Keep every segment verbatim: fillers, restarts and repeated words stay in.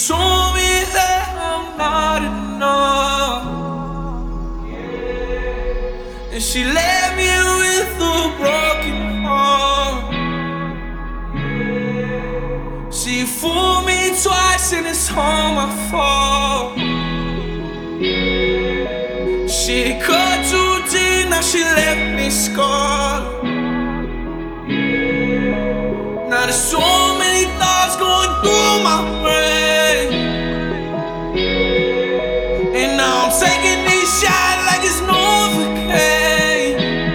told me that I'm not enough, and she left me with a broken heart. She fooled me twice and it's all my fault. She cut too deep, now she left me scarred. Now there's so many thoughts going through my brain, and now I'm taking these shots like it's Novocaine.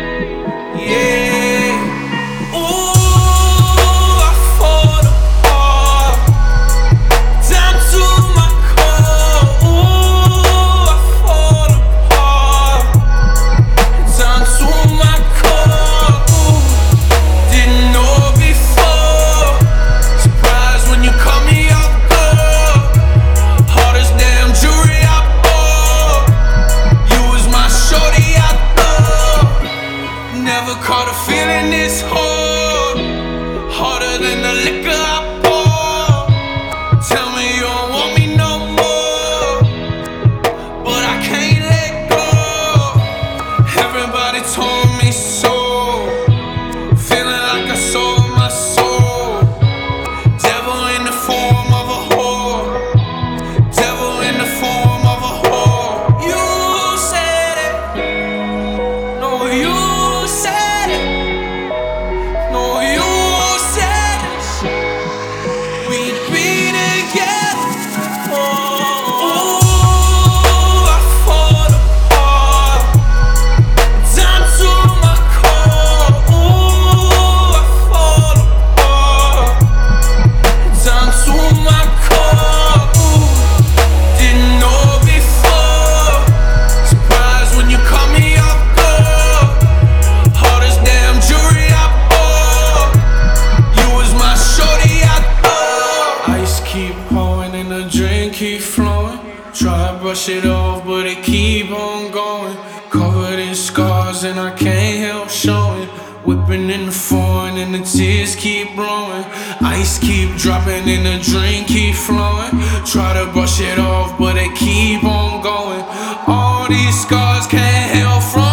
Yeah. Ooh, I fall apart, down to my core. Ooh, I fall apart, down to my core. Ooh, didn't know before. Surprised when you call me off guard. Hardest damn jewelry I bought. You was my shorty I thought. Never caught a feeling this hard, harder than the liquor I pour. Tell me you don't want me no more, but I can't let go. Everybody told me so, feeling like I sold my soul. Devil in the form of a whore, devil in the form of a whore. You said it, no you said it, no you said it, we'd be together. Oh, ooh, I fall apart, down to my core. Ooh, I fall apart, down to my core. Ooh, didn't know before. Surprised when you call me off guard. Hardest damn jewelry I bought. You was my shorty I thought. Ice keep pouring and the drink keep flowing. Try to brush it off, but it keep on going. Covered in scars and I can't help showing. Whipping in the foreign and the tears keep blowing. Ice keep dropping and the drink keep flowing. Try to brush it off, but it keep on going. All these scars can't help from